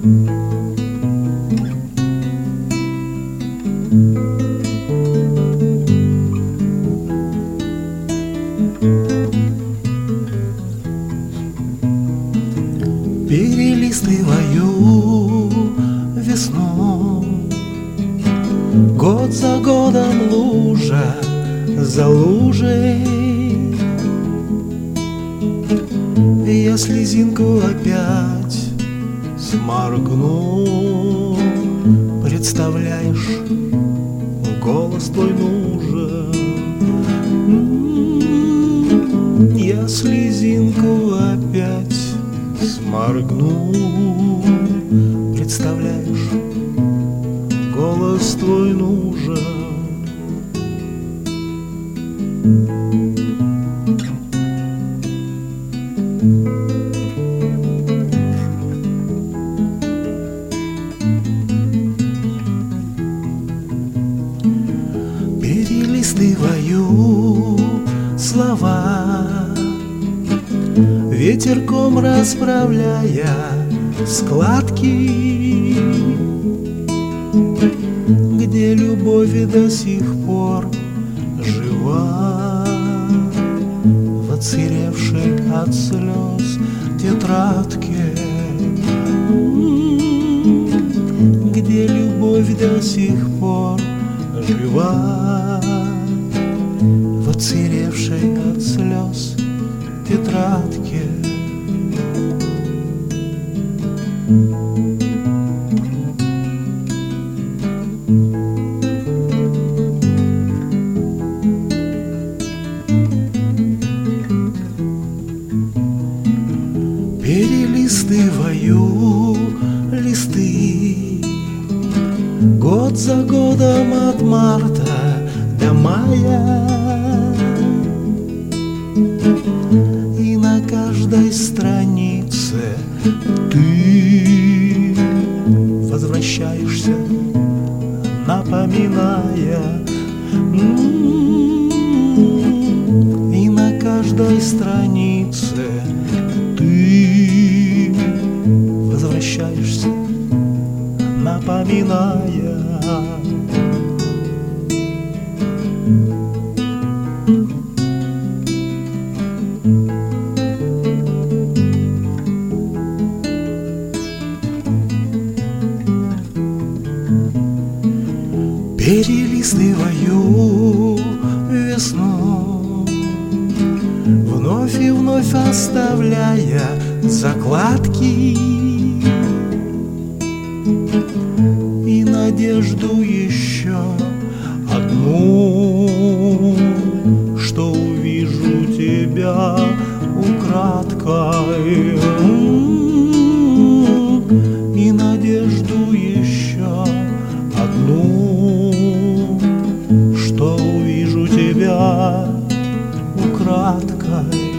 Перелистываю весну, год за годом, лужа за лужей. Я слезинку опять сморгну. Представляешь, голос твой нужен. Я слезинку опять сморгну. Представляешь, голос твой нужен. Перелистываю слова, ветерком расправляя складки, где любовь до сих пор жива, в отсыревшей от слез тетрадке, где любовь до сих пор жива, в отсыревшей от слез тетрадке. Перелистываю листы, год за годом от марта до мая, и на каждой странице ты возвращаешься, напоминая. И на каждой странице ты возвращаешься, напоминая. Перелистываю весну, вновь и вновь оставляя закладки и надежду еще одну, что увижу тебя украдкой, и надежду еще одну, что увижу тебя украдкой.